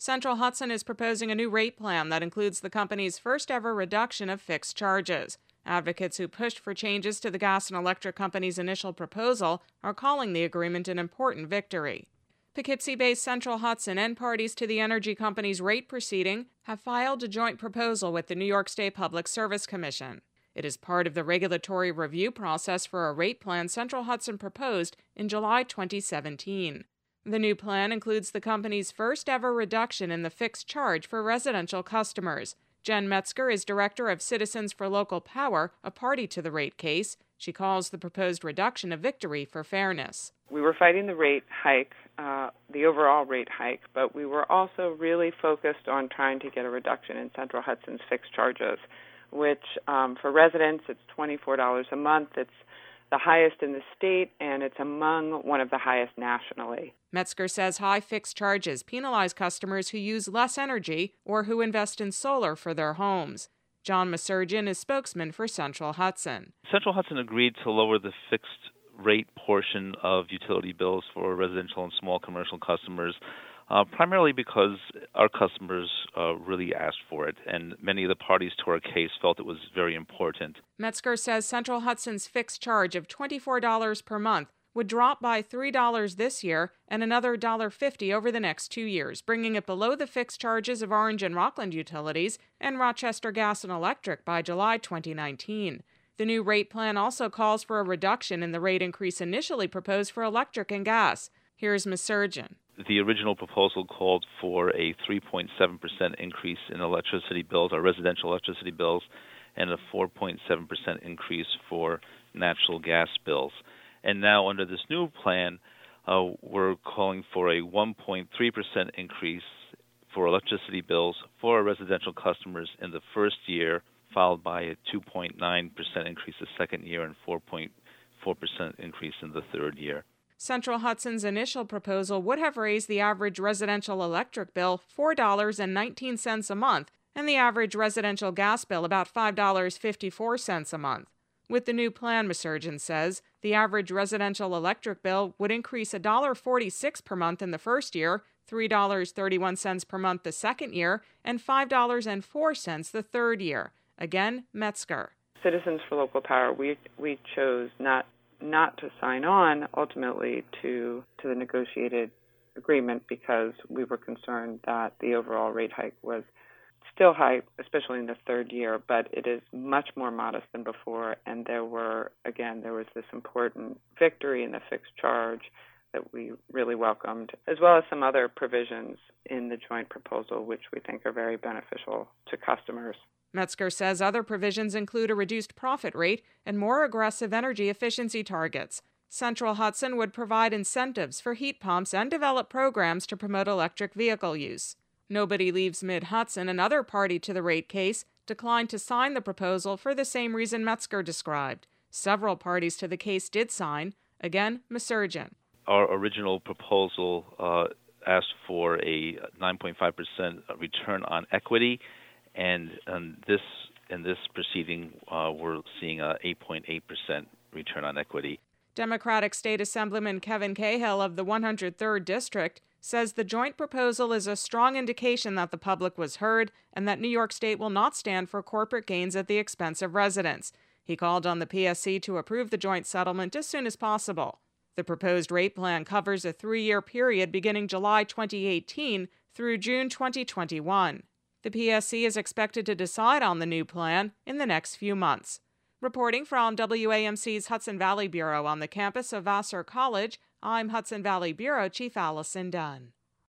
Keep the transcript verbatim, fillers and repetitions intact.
Central Hudson is proposing a new rate plan that includes the company's first ever reduction of fixed charges. Advocates who pushed for changes to the gas and electric company's initial proposal are calling the agreement an important victory. Poughkeepsie-based Central Hudson and parties to the energy company's rate proceeding have filed a joint proposal with the New York State Public Service Commission. It is part of the regulatory review process for a rate plan Central Hudson proposed in July twenty seventeen. The new plan includes the company's first ever reduction in the fixed charge for residential customers. Jen Metzger is director of Citizens for Local Power, a party to the rate case. She calls the proposed reduction a victory for fairness. We were fighting the rate hike, uh, the overall rate hike, but we were also really focused on trying to get a reduction in Central Hudson's fixed charges, which um, for residents, it's twenty-four dollars a month. It's the highest in the state, and it's among one of the highest nationally. Metzger says high fixed charges penalize customers who use less energy or who invest in solar for their homes. John Masurgeon is spokesman for Central Hudson. Central Hudson agreed to lower the fixed rate portion of utility bills for residential and small commercial customers, uh, primarily because our customers uh, really asked for it, and many of the parties to our case felt it was very important. Metzger says Central Hudson's fixed charge of twenty-four dollars per month would drop by three dollars this year and another one dollar fifty over the next two years, bringing it below the fixed charges of Orange and Rockland Utilities and Rochester Gas and Electric by July twenty nineteen. The new rate plan also calls for a reduction in the rate increase initially proposed for electric and gas. Here's Masurgeon. The original proposal called for a three point seven percent increase in electricity bills, our residential electricity bills, and a four point seven percent increase for natural gas bills. And now under this new plan, uh, we're calling for a one point three percent increase for electricity bills for our residential customers in the first year, followed by a two point nine percent increase the second year and four point four percent increase in the third year. Central Hudson's initial proposal would have raised the average residential electric bill four dollars and nineteen cents a month and the average residential gas bill about five dollars and fifty-four cents a month. With the new plan, Masurgeon says, the average residential electric bill would increase one dollar and forty-six cents per month in the first year, three dollars and thirty-one cents per month the second year, and five dollars and four cents the third year. Again, Metzger. Citizens for Local Power, we we chose not not to sign on ultimately to to the negotiated agreement because we were concerned that the overall rate hike was still high, especially in the third year, but it is much more modest than before. And there were, again, there was this important victory in the fixed charge that we really welcomed, as well as some other provisions in the joint proposal, which we think are very beneficial to customers. Metzger says other provisions include a reduced profit rate and more aggressive energy efficiency targets. Central Hudson would provide incentives for heat pumps and develop programs to promote electric vehicle use. Nobody Leaves Mid-Hudson, another party to the rate case, declined to sign the proposal for the same reason Metzger described. Several parties to the case did sign. Again, Masurgeon. Our original proposal uh, asked for a nine point five percent return on equity, and um, this in this proceeding, uh, we're seeing a eight point eight percent return on equity. Democratic State Assemblyman Kevin Cahill of the one hundred third District says the joint proposal is a strong indication that the public was heard and that New York State will not stand for corporate gains at the expense of residents. He called on the P S C to approve the joint settlement as soon as possible. The proposed rate plan covers a three-year period beginning July twenty eighteen through June twenty twenty-one. The P S C is expected to decide on the new plan in the next few months. Reporting from W A M C's Hudson Valley Bureau on the campus of Vassar College, I'm Hudson Valley Bureau Chief Allison Dunn.